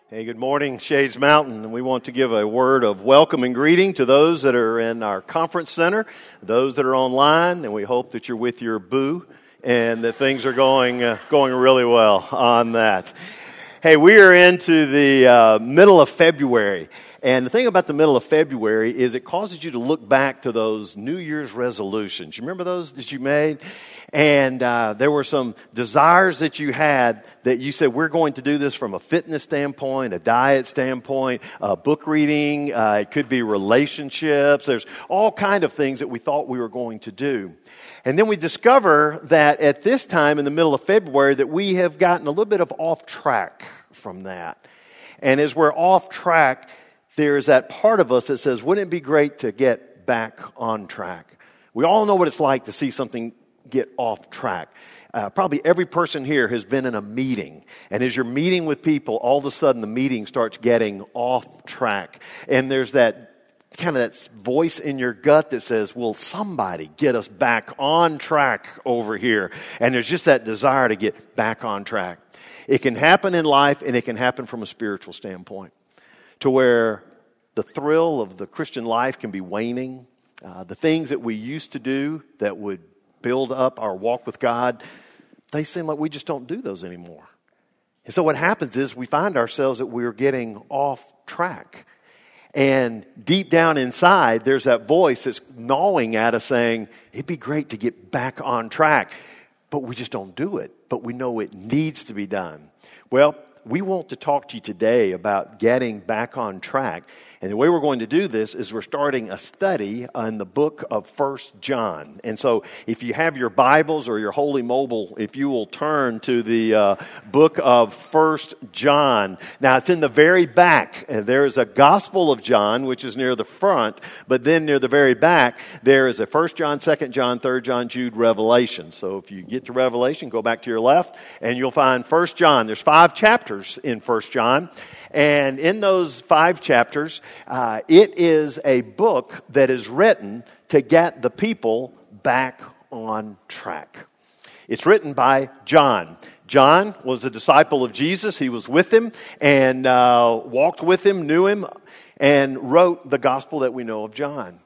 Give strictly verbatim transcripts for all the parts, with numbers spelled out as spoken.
Hey, good morning, Shades Mountain. And we want to give a word of welcome and greeting to those that are in our conference center, those that are online, and we hope that you're with your boo and that things are going uh, going really well on that. Hey, we are into the uh, middle of February, and the thing about the middle of February is it causes you to look back to those New Year's resolutions. You remember those that you made? And uh, there were some desires that you had that you said, we're going to do this from a fitness standpoint, a diet standpoint, uh, book reading. Uh, it could be relationships. There's all kind of things that we thought we were going to do. And then we discover that at this time in the middle of February that we have gotten a little bit of off track from that. And as we're off track, there's that part of us that says, wouldn't it be great to get back on track? We all know what it's like to see something get off track. Uh, probably every person here has been in a meeting, and as you're meeting with people, all of a sudden the meeting starts getting off track, and there's that kind of that voice in your gut that says, will somebody get us back on track over here? And there's just that desire to get back on track. It can happen in life, and it can happen from a spiritual standpoint, to where the thrill of the Christian life can be waning. Uh, the things that we used to do that would build up our walk with God, they seem like we just don't do those anymore. And so what happens is we find ourselves that we're getting off track. And deep down inside, there's that voice that's gnawing at us saying, it'd be great to get back on track. But we just don't do it. But we know it needs to be done. Well, we want to talk to you today about getting back on track. And the way we're going to do this is we're starting a study on the book of First John. And so if you have your Bibles or your Holy Mobile, if you will turn to the uh, book of First John. Now, it's in the very back. And there is a Gospel of John, which is near the front. But then near the very back, there is a First John, Second John, Third John, Jude, Revelation. So if you get to Revelation, go back to your left, and you'll find First John. There's five chapters in First John. And in those five chapters, uh, it is a book that is written to get the people back on track. It's written by John. John was a disciple of Jesus. He was with him and uh, walked with him, knew him, and wrote the gospel that we know of John.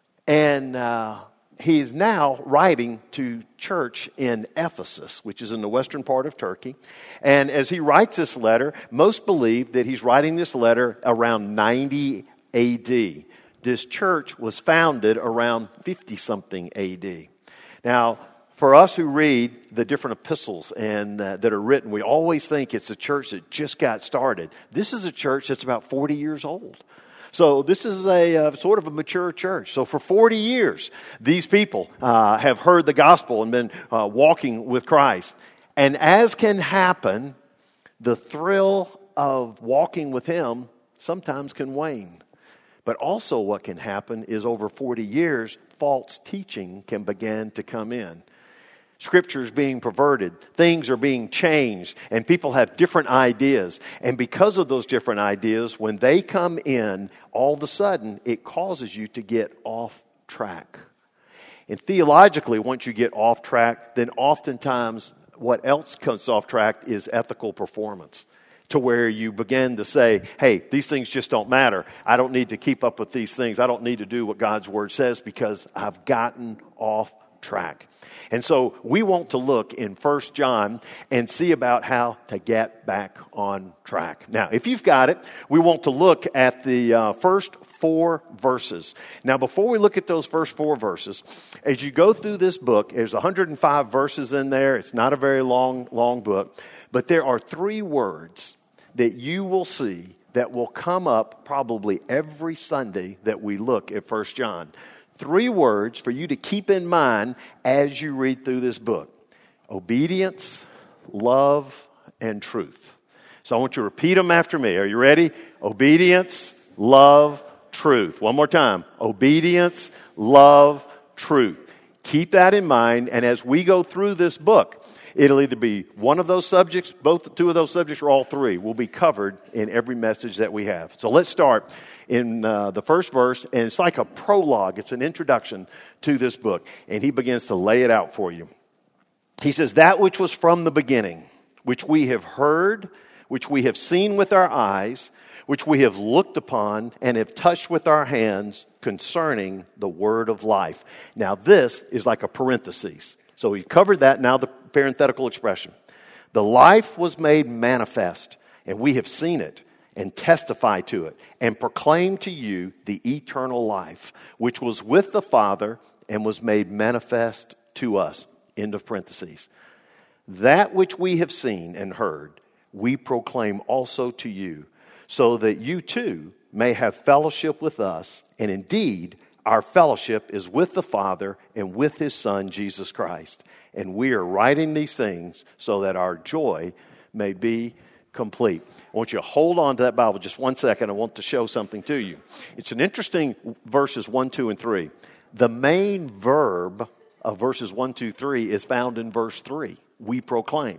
And uh, he's now writing to church in Ephesus, which is in the western part of Turkey. And as he writes this letter, most believe that he's writing this letter around ninety A D. This church was founded around fifty-something A D. Now, for us who read the different epistles and uh, that are written, we always think it's a church that just got started. This is a church that's about forty years old. So this is a uh, sort of a mature church. So for forty years, these people uh, have heard the gospel and been uh, walking with Christ. And as can happen, the thrill of walking with Him sometimes can wane. But also what can happen is over forty years, false teaching can begin to come in. Scripture is being perverted. Things are being changed. And people have different ideas. And because of those different ideas, when they come in, all of a sudden, it causes you to get off track. And theologically, once you get off track, then oftentimes what else comes off track is ethical performance. To where you begin to say, hey, these things just don't matter. I don't need to keep up with these things. I don't need to do what God's Word says because I've gotten off track. And so we want to look in First John and see about how to get back on track. Now, if you've got it, we want to look at the uh, first four verses. Now, before we look at those first four verses, as you go through this book, there's one hundred five verses in there. It's not a very long, long book. But there are three words that you will see that will come up probably every Sunday that we look at First John. Three words for you to keep in mind as you read through this book. Obedience, love, and truth. So I want you to repeat them after me. Are you ready? Obedience, love, truth. One more time. Obedience, love, truth. Keep that in mind, and as we go through this book, it'll either be one of those subjects, both two of those subjects, or all three will be covered in every message that we have. So let's start in uh, the first verse, and it's like a prologue. It's an introduction to this book, and he begins to lay it out for you. He says, that which was from the beginning, which we have heard, which we have seen with our eyes, which we have looked upon and have touched with our hands concerning the word of life. Now this is like a parenthesis. So we covered that, now the parenthetical expression. The life was made manifest, and we have seen it and testify to it and proclaim to you the eternal life, which was with the Father and was made manifest to us. End of parentheses. That which we have seen and heard, we proclaim also to you, so that you too may have fellowship with us. And indeed, our fellowship is with the Father and with His Son, Jesus Christ. And we are writing these things so that our joy may be complete. I want you to hold on to that Bible just one second. I want to show something to you. It's an interesting verses one, two, and three. The main verb of verses one, two, three is found in verse three. We proclaim.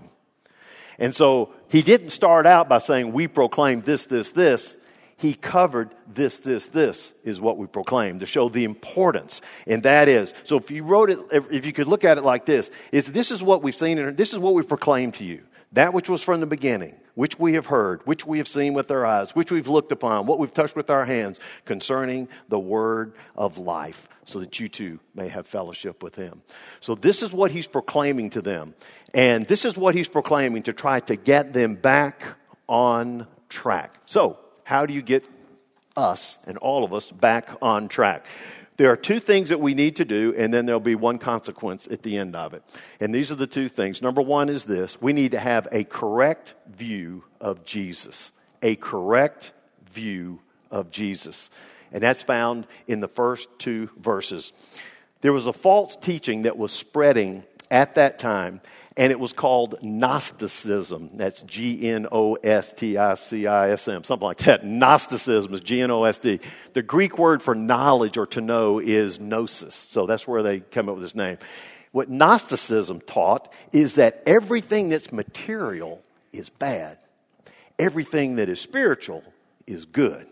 And so he didn't start out by saying we proclaim this, this, this. He covered this, this, this is what we proclaim to show the importance. And that is, so if you wrote it, if you could look at it like this, is this is what we've seen and this is what we proclaim to you. That which was from the beginning, which we have heard, which we have seen with our eyes, which we've looked upon, what we've touched with our hands concerning the word of life, so that you too may have fellowship with Him. So this is what he's proclaiming to them. And this is what he's proclaiming to try to get them back on track. So how do you get us and all of us back on track? There are two things that we need to do, and then there'll be one consequence at the end of it. And these are the two things. Number one is this. We need to have a correct view of Jesus. A correct view of Jesus. And that's found in the first two verses. There was a false teaching that was spreading at that time, and it was called Gnosticism. That's G N O S T I C I S M, something like that. Gnosticism is G N O S D. The Greek word for knowledge or to know is gnosis. So that's where they come up with this name. What Gnosticism taught is that everything that's material is bad. Everything that is spiritual is good.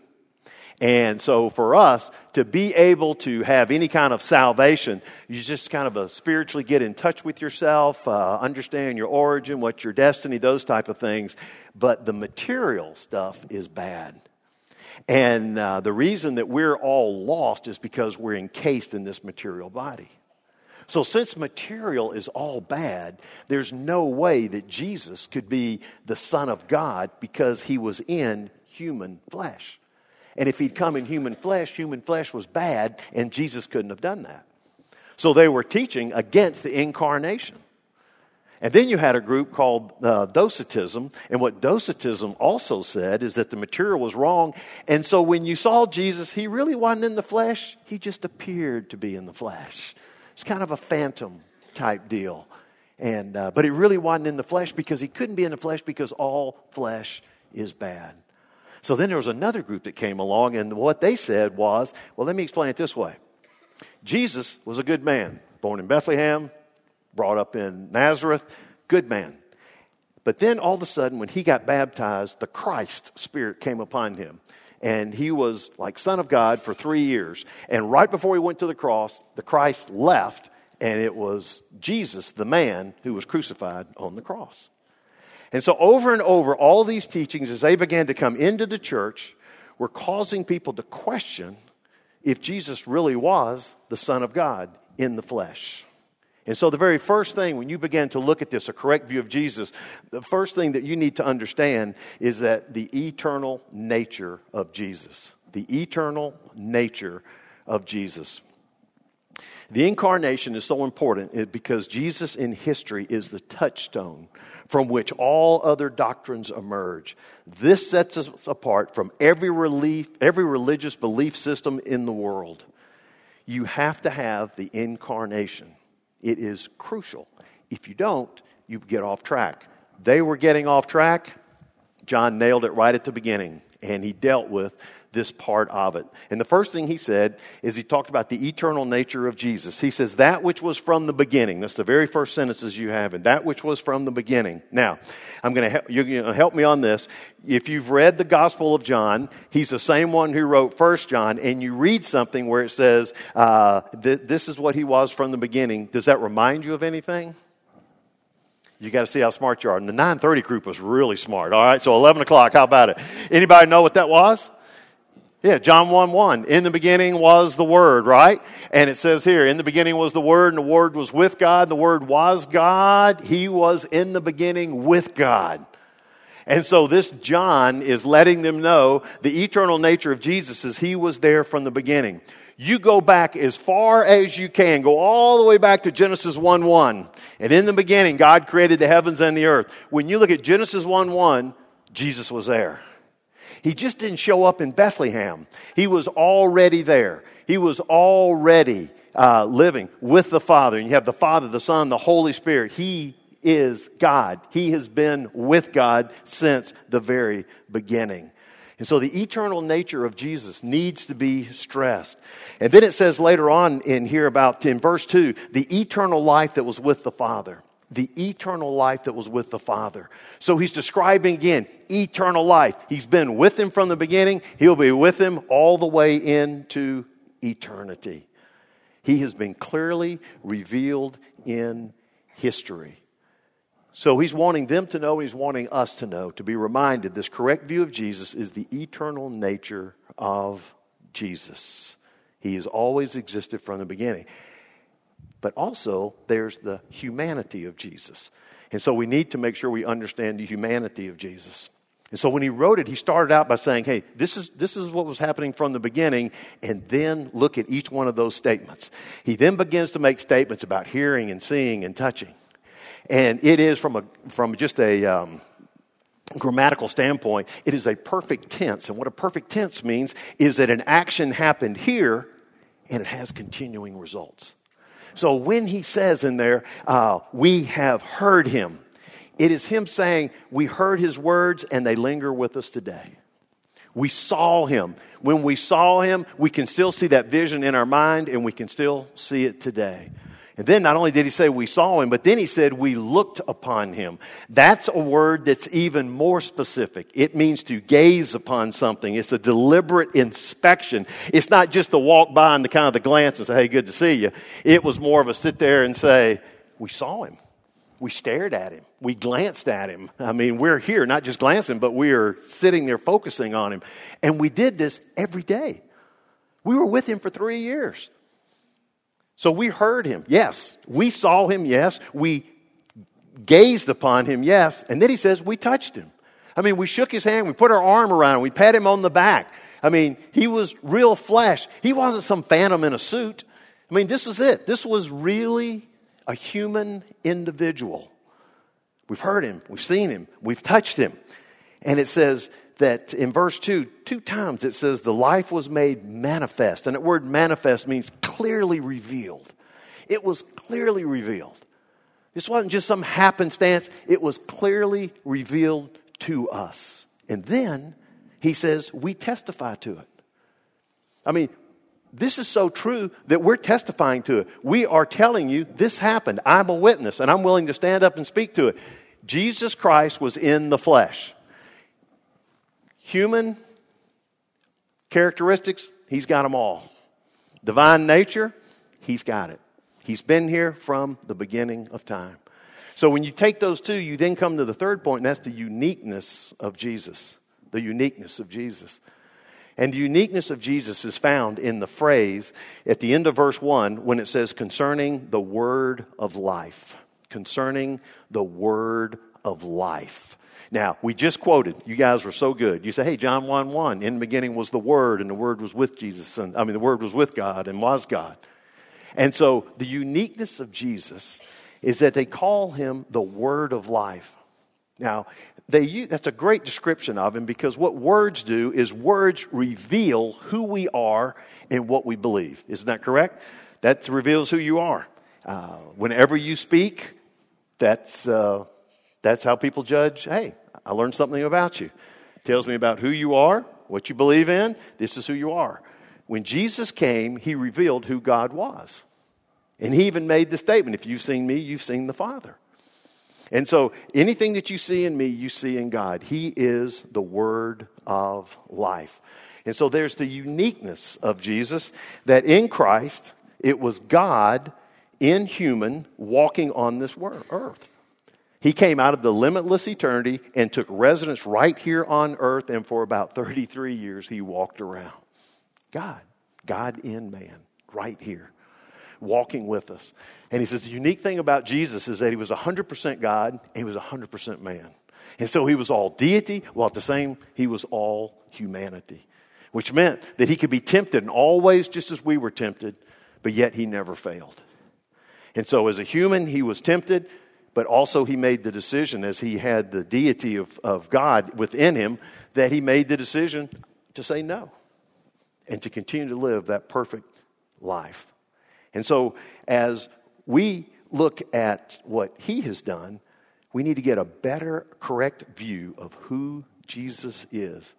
And so for us to be able to have any kind of salvation, you just kind of uh, spiritually get in touch with yourself, uh, understand your origin, what's your destiny, those type of things. But the material stuff is bad. And uh, the reason that we're all lost is because we're encased in this material body. So since material is all bad, there's no way that Jesus could be the Son of God because He was in human flesh. And if He'd come in human flesh, human flesh was bad, and Jesus couldn't have done that. So they were teaching against the incarnation. And then you had a group called uh, Docetism, and what Docetism also said is that the material was wrong, and so when you saw Jesus, He really wasn't in the flesh, He just appeared to be in the flesh. It's kind of a phantom type deal. And uh, but He really wasn't in the flesh because He couldn't be in the flesh because all flesh is bad. So then there was another group that came along, and what they said was, well, let me explain it this way. Jesus was a good man, born in Bethlehem, brought up in Nazareth, good man. But then all of a sudden, when He got baptized, the Christ Spirit came upon Him. And He was like Son of God for three years. And right before He went to the cross, the Christ left, and it was Jesus, the man, who was crucified on the cross. And so over and over, all these teachings, as they began to come into the church, were causing people to question if Jesus really was the Son of God in the flesh. And so the very first thing, when you begin to look at this, a correct view of Jesus, the first thing that you need to understand is that the eternal nature of Jesus. The eternal nature of Jesus. The incarnation is so important because Jesus in history is the touchstone from which all other doctrines emerge. This sets us apart from every relief, every religious belief system in the world. You have to have the incarnation. It is crucial. If you don't, you get off track. They were getting off track. John nailed it right at the beginning, and he dealt with this part of it. And the first thing he said is he talked about the eternal nature of Jesus. He says, that which was from the beginning. That's the very first sentences you have, and that which was from the beginning. Now, I'm going to help, you're going to help me on this. If you've read the Gospel of John, he's the same one who wrote First John, and you read something where it says, uh, th- this is what he was from the beginning. Does that remind you of anything? You got to see how smart you are. And the nine thirty group was really smart. All right, so eleven o'clock, how about it? Anybody know what that was? Yeah, John one one. In the beginning was the Word, right? And it says here, in the beginning was the Word, and the Word was with God. The Word was God. He was in the beginning with God. And so this John is letting them know the eternal nature of Jesus is he was there from the beginning. You go back as far as you can. Go all the way back to Genesis one one. And in the beginning, God created the heavens and the earth. When you look at Genesis one one, Jesus was there. He just didn't show up in Bethlehem. He was already there. He was already uh, living with the Father. And you have the Father, the Son, the Holy Spirit. He is God. He has been with God since the very beginning. And so the eternal nature of Jesus needs to be stressed. And then it says later on in here about, in verse two, the eternal life that was with the Father. The eternal life that was with the Father. So he's describing again, eternal life. He's been with him from the beginning. He'll be with him all the way into eternity. He has been clearly revealed in history. So he's wanting them to know, he's wanting us to know, to be reminded this correct view of Jesus is the eternal nature of Jesus. He has always existed from the beginning. But also, there's the humanity of Jesus. And so we need to make sure we understand the humanity of Jesus. And so when he wrote it, he started out by saying, hey, this is, this is what was happening from the beginning, and then look at each one of those statements. He then begins to make statements about hearing and seeing and touching. And it is from a from just a um, grammatical standpoint, it is a perfect tense. And what a perfect tense means is that an action happened here and it has continuing results. So when he says in there, uh, we have heard him, it is him saying we heard his words and they linger with us today. We saw him. When we saw him, we can still see that vision in our mind and we can still see it today. And then not only did he say we saw him, but then he said we looked upon him. That's a word that's even more specific. It means to gaze upon something. It's a deliberate inspection. It's not just to walk by and the kind of the glance and say, hey, good to see you. It was more of a sit there and say, we saw him. We stared at him. We glanced at him. I mean, we're here, not just glancing, but we are sitting there focusing on him. And we did this every day. We were with him for three years. So we heard him, yes. We saw him, yes. We gazed upon him, yes. And then he says we touched him. I mean, we shook his hand, we put our arm around him, we pat him on the back. I mean, he was real flesh. He wasn't some phantom in a suit. I mean, this was it. This was really a human individual. We've heard him, we've seen him, we've touched him. And it says that in verse two, two times it says the life was made manifest. And that word manifest means clearly revealed. It was clearly revealed. This wasn't just some happenstance. It was clearly revealed to us. And then he says we testify to it. I mean, this is so true that we're testifying to it. We are telling you this happened. I'm a witness and I'm willing to stand up and speak to it. Jesus Christ was in the flesh. Human characteristics, he's got them all. Divine nature, he's got it. He's been here from the beginning of time. So when you take those two, you then come to the third point, and that's the uniqueness of Jesus. The uniqueness of Jesus. And the uniqueness of Jesus is found in the phrase at the end of verse one when it says concerning the word of life. Concerning the word of life. Now, we just quoted, you guys were so good. You say, hey, John one one, in the beginning was the Word, and the Word was with Jesus. And I mean, the Word was with God and was God. And so the uniqueness of Jesus is that they call him the Word of life. Now, they use, that's a great description of him because what words do is words reveal who we are and what we believe. Isn't that correct? That reveals who you are. Uh, whenever you speak, that's uh, that's how people judge, hey, I learned something about you. It tells me about who you are, what you believe in. This is who you are. When Jesus came, he revealed who God was. And he even made the statement, if you've seen me, you've seen the Father. And so anything that you see in me, you see in God. He is the Word of life. And so there's the uniqueness of Jesus that in Christ, it was God in human walking on this earth. He came out of the limitless eternity and took residence right here on earth, and for about thirty-three years he walked around. God, God in man, right here, walking with us. And he says the unique thing about Jesus is that he was one hundred percent God and he was one hundred percent man. And so he was all deity, while at the same, he was all humanity, which meant that he could be tempted in all ways just as we were tempted, but yet he never failed. And so as a human, he was tempted, but also he made the decision, as he had the deity of, of God within him, that he made the decision to say no and to continue to live that perfect life. And so as we look at what he has done, we need to get a better, correct view of who Jesus is.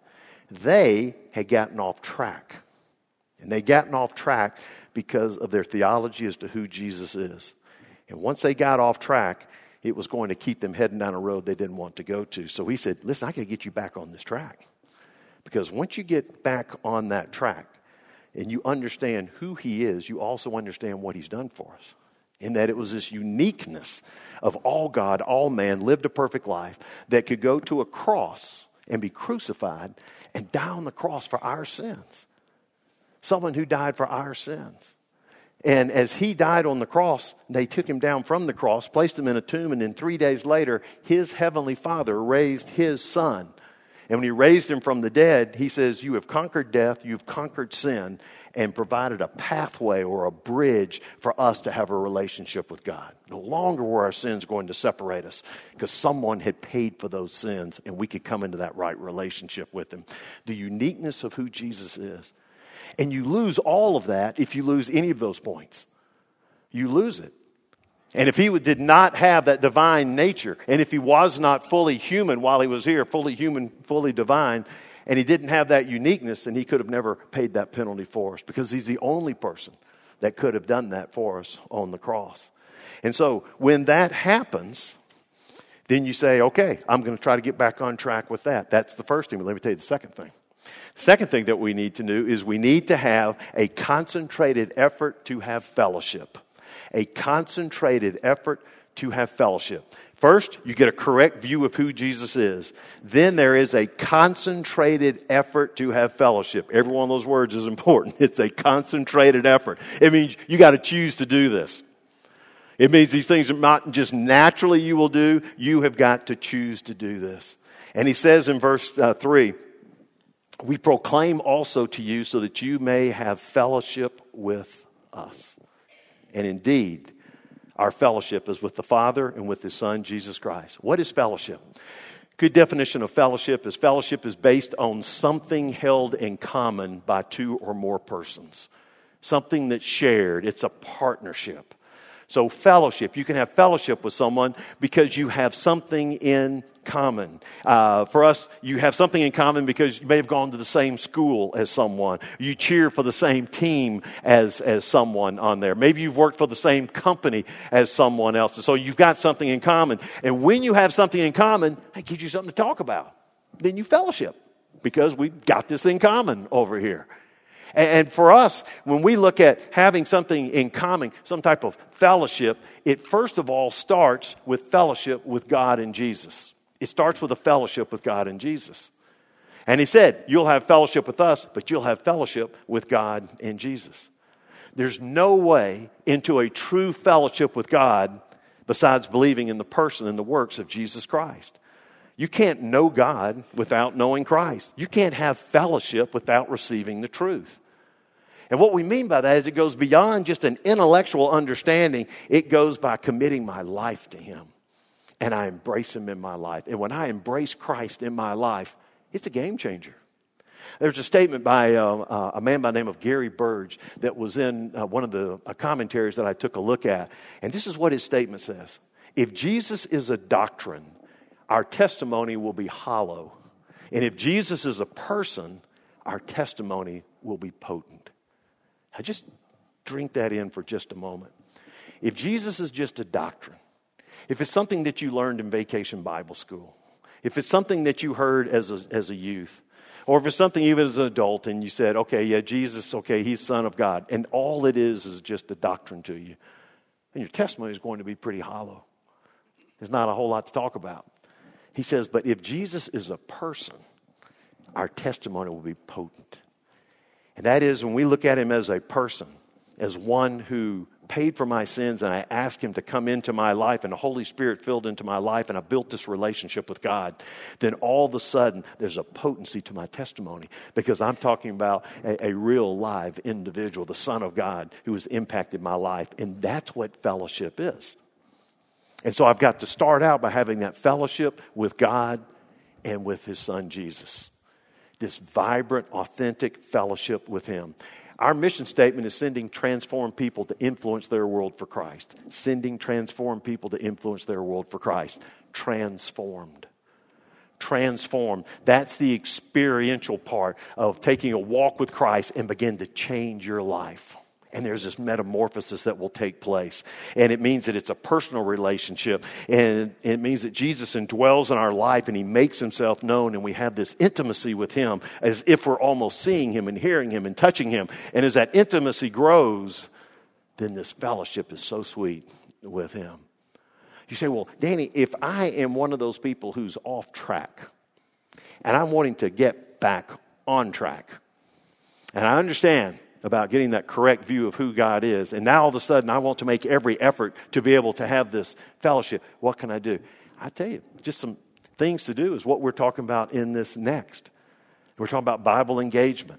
They had gotten off track. And they gotten off track because of their theology as to who Jesus is. And once they got off track, it was going to keep them heading down a road they didn't want to go to. So he said, listen, I got to get you back on this track. Because once you get back on that track and you understand who he is, you also understand what he's done for us. In that it was this uniqueness of all God, all man, lived a perfect life that could go to a cross and be crucified and die on the cross for our sins. Someone who died for our sins. And as he died on the cross, they took him down from the cross, placed him in a tomb, and then three days later, his heavenly Father raised his Son. And when he raised him from the dead, he says, you have conquered death, you've conquered sin, and provided a pathway or a bridge for us to have a relationship with God. No longer were our sins going to separate us, because someone had paid for those sins, and we could come into that right relationship with him. The uniqueness of who Jesus is. And you lose all of that if you lose any of those points. You lose it. And if he did not have that divine nature, and if he was not fully human while he was here, fully human, fully divine, and he didn't have that uniqueness, then he could have never paid that penalty for us, because he's the only person that could have done that for us on the cross. And so when that happens, then you say, okay, I'm going to try to get back on track with that. That's the first thing, but let me tell you the second thing. Second thing that we need to do is we need to have a concentrated effort to have fellowship. A concentrated effort to have fellowship. First, you get a correct view of who Jesus is. Then there is a concentrated effort to have fellowship. Every one of those words is important. It's a concentrated effort. It means you got to choose to do this. It means these things are not just naturally you will do. You have got to choose to do this. And he says in verse uh, three, we proclaim also to you so that you may have fellowship with us. And indeed, our fellowship is with the Father and with His Son, Jesus Christ. What is fellowship? Good definition of fellowship is fellowship is based on something held in common by two or more persons. Something that's shared. It's a partnership. So fellowship, you can have fellowship with someone because you have something in common. Uh, for us, you have something in common because you may have gone to the same school as someone. You cheer for the same team as, as someone on there. Maybe you've worked for the same company as someone else. So you've got something in common. And when you have something in common, that gives you something to talk about. Then you fellowship because we've got this in common over here. And for us, when we look at having something in common, some type of fellowship, it first of all starts with fellowship with God and Jesus. It starts with a fellowship with God and Jesus. And he said, you'll have fellowship with us, but you'll have fellowship with God and Jesus. There's no way into a true fellowship with God besides believing in the person and the works of Jesus Christ. You can't know God without knowing Christ. You can't have fellowship without receiving the truth. And what we mean by that is it goes beyond just an intellectual understanding. It goes by committing my life to Him. And I embrace Him in my life. And when I embrace Christ in my life, it's a game changer. There's a statement by uh, uh, a man by the name of Gary Burge that was in uh, one of the uh, commentaries that I took a look at. And this is what his statement says. If Jesus is a doctrine, our testimony will be hollow. And if Jesus is a person, our testimony will be potent. Now just drink that in for just a moment. If Jesus is just a doctrine, if it's something that you learned in Vacation Bible School, if it's something that you heard as a, as a youth, or if it's something even as an adult and you said, okay, yeah, Jesus, okay, He's Son of God, and all it is is just a doctrine to you, then your testimony is going to be pretty hollow. There's not a whole lot to talk about. He says, but if Jesus is a person, our testimony will be potent. And that is when we look at him as a person, as one who paid for my sins, and I asked him to come into my life, and the Holy Spirit filled into my life, and I built this relationship with God, then all of a sudden there's a potency to my testimony, because I'm talking about a, a real live individual, the Son of God, who has impacted my life. And that's what fellowship is. And so I've got to start out by having that fellowship with God and with his Son Jesus. This vibrant, authentic fellowship with him. Our mission statement is sending transformed people to influence their world for Christ. Sending transformed people to influence their world for Christ. Transformed. Transformed. That's the experiential part of taking a walk with Christ and begin to change your life. And there's this metamorphosis that will take place. And it means that it's a personal relationship. And it means that Jesus indwells in our life and he makes himself known. And we have this intimacy with him as if we're almost seeing him and hearing him and touching him. And as that intimacy grows, then this fellowship is so sweet with him. You say, well, Danny, if I am one of those people who's off track and I'm wanting to get back on track, and I understand about getting that correct view of who God is, and now all of a sudden I want to make every effort to be able to have this fellowship, what can I do? I tell you, just some things to do is what we're talking about in this next. We're talking about Bible engagement,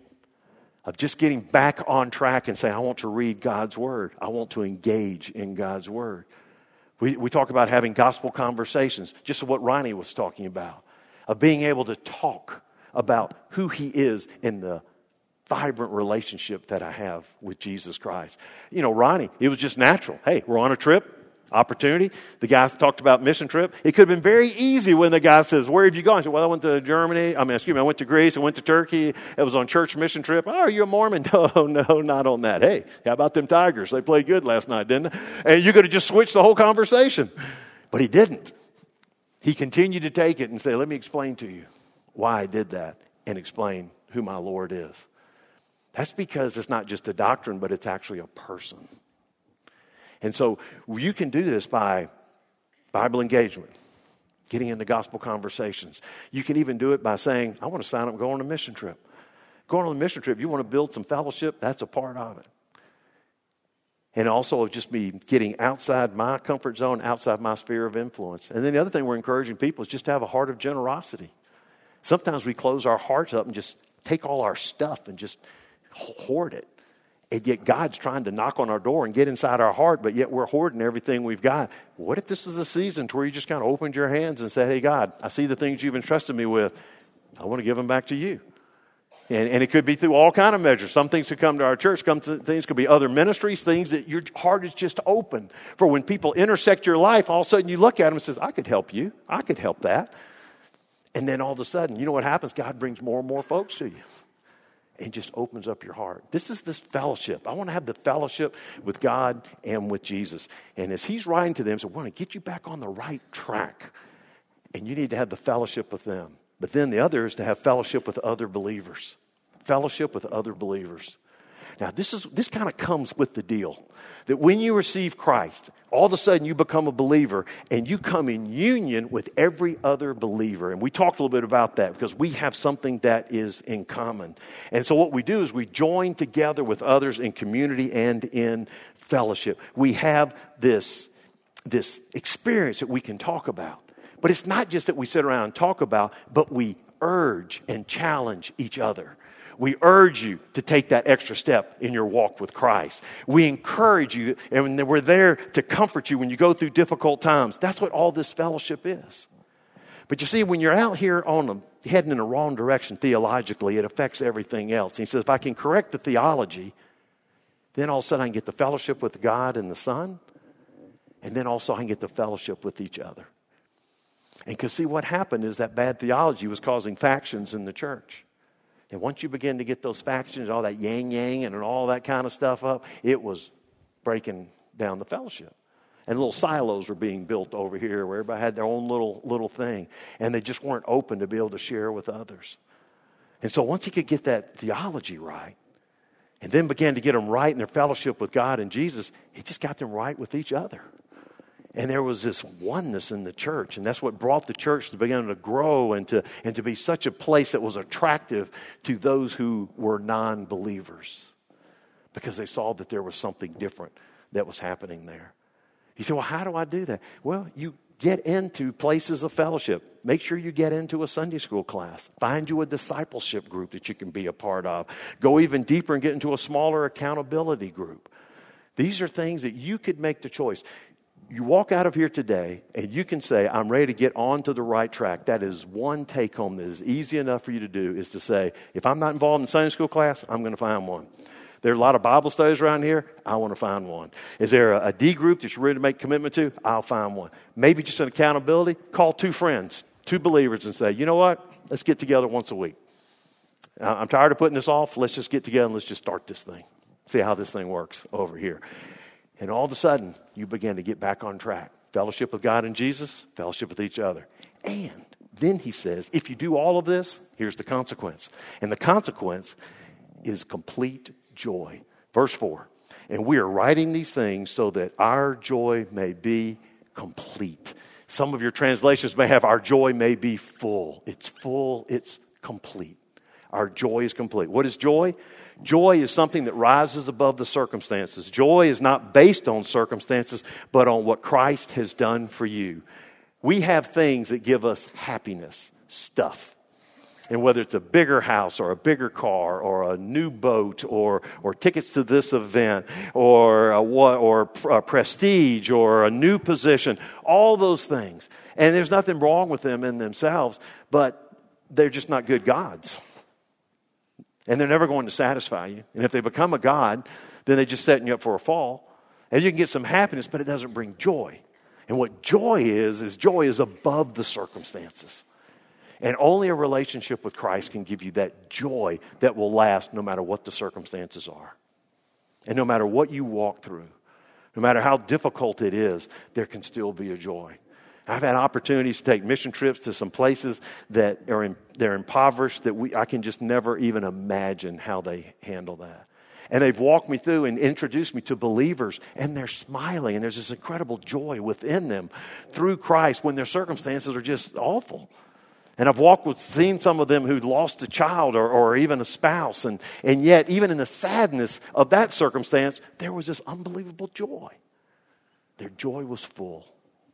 of just getting back on track and saying, I want to read God's Word. I want to engage in God's Word. We, we talk about having gospel conversations, just what Ronnie was talking about, of being able to talk about who he is in the vibrant relationship that I have with Jesus Christ. You know, Ronnie, it was just natural. Hey, we're on a trip, opportunity. The guy talked about mission trip. It could have been very easy when the guy says, where have you gone? I said, well, I went to Germany. I mean, excuse me, I went to Greece. I went to Turkey. It was on church mission trip. Oh, are you a Mormon? No, no, not on that. Hey, how about them Tigers? They played good last night, didn't they? And you could have just switched the whole conversation. But he didn't. He continued to take it and say, let me explain to you why I did that and explain who my Lord is. That's because it's not just a doctrine, but it's actually a person. And so you can do this by Bible engagement, getting into gospel conversations. You can even do it by saying, I want to sign up and go on a mission trip. Going on a mission trip, you want to build some fellowship, that's a part of it. And also just be getting outside my comfort zone, outside my sphere of influence. And then the other thing we're encouraging people is just to have a heart of generosity. Sometimes we close our hearts up and just take all our stuff and just hoard it. And yet God's trying to knock on our door and get inside our heart, but yet we're hoarding everything we've got. What if this is a season to where you just kind of opened your hands and said, hey, God, I see the things you've entrusted me with. I want to give them back to you. And, and it could be through all kind of measures. Some things could come to our church. Come to, things could be other ministries, things that your heart is just open. For when people intersect your life, all of a sudden you look at them and says, I could help you. I could help that. And then all of a sudden, you know what happens? God brings more and more folks to you. And just opens up your heart. This is this fellowship. I want to have the fellowship with God and with Jesus. And as he's writing to them, so I want to get you back on the right track. And you need to have the fellowship with them. But then the other is to have fellowship with other believers. Fellowship with other believers. Now, this is this kind of comes with the deal. That when you receive Christ, all of a sudden you become a believer and you come in union with every other believer. And we talked a little bit about that because we have something that is in common. And so what we do is we join together with others in community and in fellowship. We have this, this experience that we can talk about. But it's not just that we sit around and talk about, but we urge and challenge each other. We urge you to take that extra step in your walk with Christ. We encourage you, and we're there to comfort you when you go through difficult times. That's what all this fellowship is. But you see, when you're out here on them, heading in the wrong direction theologically, it affects everything else. And he says, if I can correct the theology, then all of a sudden I can get the fellowship with God and the Son, and then also I can get the fellowship with each other. And because see, what happened is that bad theology was causing factions in the church. And once you begin to get those factions, all that yang-yang and all that kind of stuff up, it was breaking down the fellowship. And little silos were being built over here where everybody had their own little little thing. And they just weren't open to be able to share with others. And so once he could get that theology right, and then began to get them right in their fellowship with God and Jesus, he just got them right with each other. And there was this oneness in the church, and that's what brought the church to begin to grow and to, and to be such a place that was attractive to those who were non-believers, because they saw that there was something different that was happening there. You say, well, how do I do that? Well, you get into places of fellowship. Make sure you get into a Sunday school class. Find you a discipleship group that you can be a part of. Go even deeper and get into a smaller accountability group. These are things that you could make the choice. You walk out of here today and you can say, I'm ready to get on to the right track. That is one take home that is easy enough for you to do, is to say, if I'm not involved in Sunday school class, I'm going to find one. There are a lot of Bible studies around here. I want to find one. Is there a, a D group that you're ready to make commitment to? I'll find one. Maybe just an accountability. Call two friends, two believers, and say, you know what? Let's get together once a week. I'm tired of putting this off. Let's just get together and let's just start this thing. See how this thing works over here. And all of a sudden, you begin to get back on track. Fellowship with God and Jesus, fellowship with each other. And then he says, if you do all of this, here's the consequence. And the consequence is complete joy. Verse four, and we are writing these things so that our joy may be complete. Some of your translations may have our joy may be full. It's full, it's complete. Our joy is complete. What is joy? Joy is something that rises above the circumstances. Joy is not based on circumstances, but on what Christ has done for you. We have things that give us happiness, stuff. And whether it's a bigger house or a bigger car or a new boat or or tickets to this event or a, or a prestige or a new position, all those things. And there's nothing wrong with them in themselves, but they're just not good gods. And they're never going to satisfy you. And if they become a god, then they're just setting you up for a fall. And you can get some happiness, but it doesn't bring joy. And what joy is, is joy is above the circumstances. And only a relationship with Christ can give you that joy that will last no matter what the circumstances are. And no matter what you walk through, no matter how difficult it is, there can still be a joy. I've had opportunities to take mission trips to some places that are in, they're impoverished that we I can just never even imagine how they handle that. And they've walked me through and introduced me to believers, and they're smiling, and there's this incredible joy within them through Christ when their circumstances are just awful. And I've walked with, seen some of them who lost a child or, or even a spouse, and, and yet even in the sadness of that circumstance, there was this unbelievable joy. Their joy was full.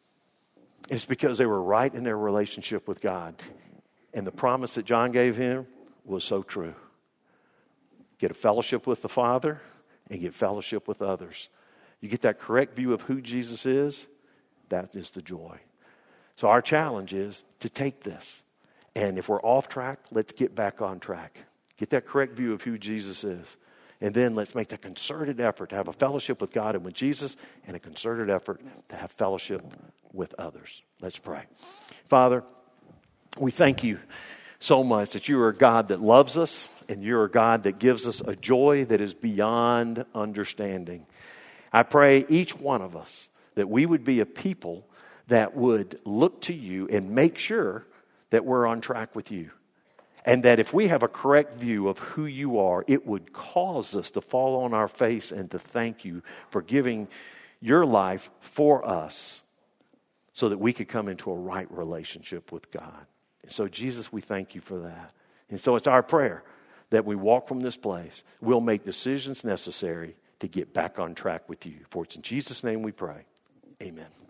It's because they were right in their relationship with God. And the promise that John gave him was so true. Get a fellowship with the Father and get fellowship with others. You get that correct view of who Jesus is, that is the joy. So our challenge is to take this. And if we're off track, let's get back on track. Get that correct view of who Jesus is. And then let's make that concerted effort to have a fellowship with God and with Jesus, and a concerted effort to have fellowship with others. Let's pray. Father, we thank you so much that you are a God that loves us, and you're a God that gives us a joy that is beyond understanding. I pray each one of us that we would be a people that would look to you and make sure that we're on track with you. And that if we have a correct view of who you are, it would cause us to fall on our face and to thank you for giving your life for us so that we could come into a right relationship with God. And so, Jesus, we thank you for that. And so it's our prayer that we walk from this place. We'll make decisions necessary to get back on track with you. For it's in Jesus' name we pray. Amen.